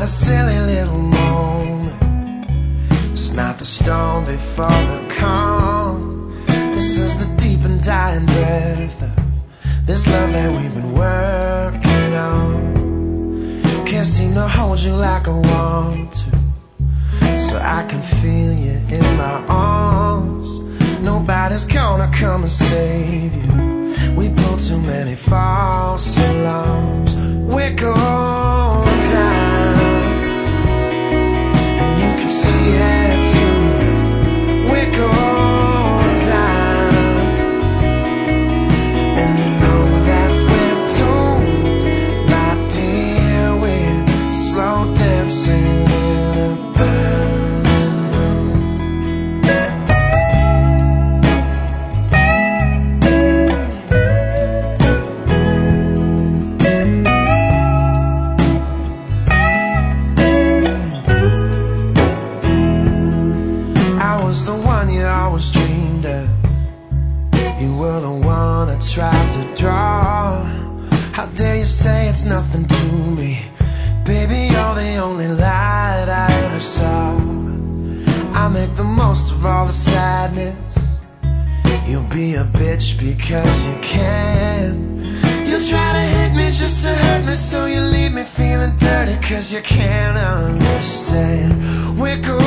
silly little moment. It's not the storm before the calm. This is the deep and dying breath of this love that we've been working on. Can't seem to hold you like I want to, so I can feel you in my arms. Nobody's gonna come and save you. We built too many false alarms. We're going down, and you can see it too. We're going down, and you know that we're doomed, my dear. We're slow dancing in a burning room. I was the one you always dreamed of. You were the one I tried to draw. How dare you say it's nothing to me? Baby, you're the only light I ever saw. I make the most of all the sadness. You'll be a bitch because you can. You try to hit me just to hurt me, so you leave me feeling dirty, cause you can't understand. We're